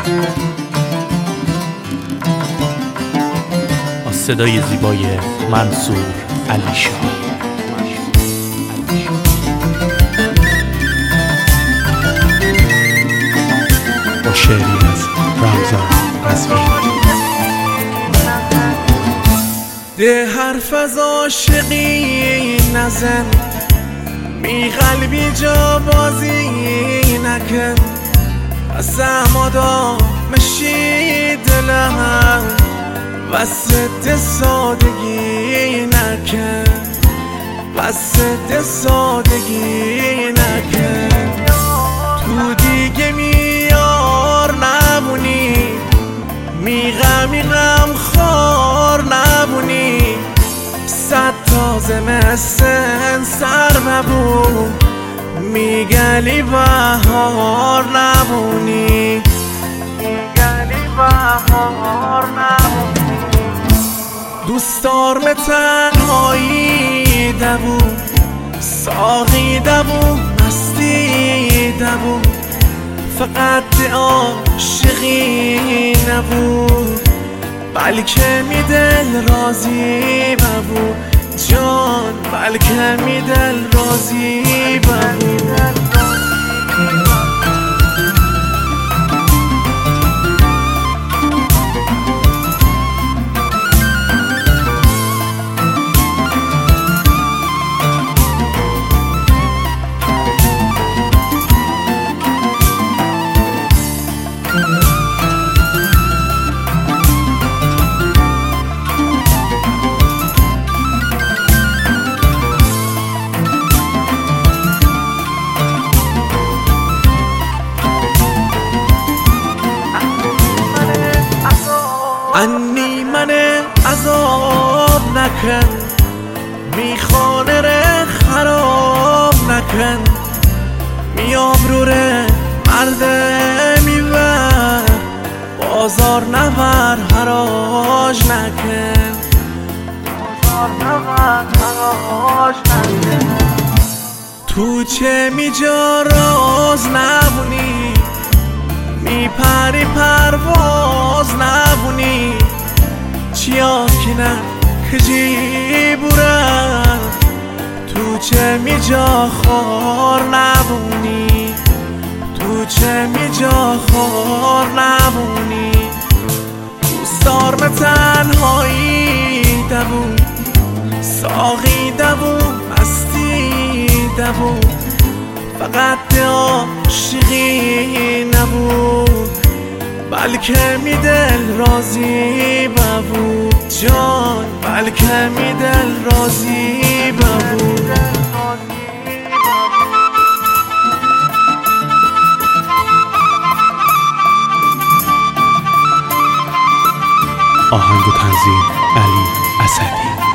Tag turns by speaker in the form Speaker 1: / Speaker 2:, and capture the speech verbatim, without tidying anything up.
Speaker 1: با صدای زیبای منصور علیشا. با شعری از رمضان قزوینی.
Speaker 2: ده حرف از عاشقی نزن، می قلبی جا بازی نکن، از امادا مشی دلم وسط سادگی نکن، وسط سادگی نکن. تو دیگه میار نمونی، می غمی غم خور نبونی، صد تازه مثل سر نبون، میگلی بهار نبونی، میگلی بهار نبونی. دوست دارم تنهایی دبو، ساقی دبو، مستی دبو، فقط عاشقی نبود، بلکه می دل راضی ببود جان، بلکه می دل راضی ببود. انی من عذاب نکن، میخانه ره خراب نکن، میابرو ره مرده میبر، بازار نبر حراج نکن، بازار نبر حراج نکن. تو چه میجا راز نبونی، میپری پرواز نبونی، چیا که نه کجی بورم، تو چه میجا خار نبونی، تو چه میجا خار نبونی. دوست دارم تنهایی دبو، ساقی دبو، مستی دبو، فقط عاشقی نبود، بلکه می دل راضی ببود جان، بلکه می دل راضی ببود.
Speaker 1: آهنگ و تنظیم علی اسدی.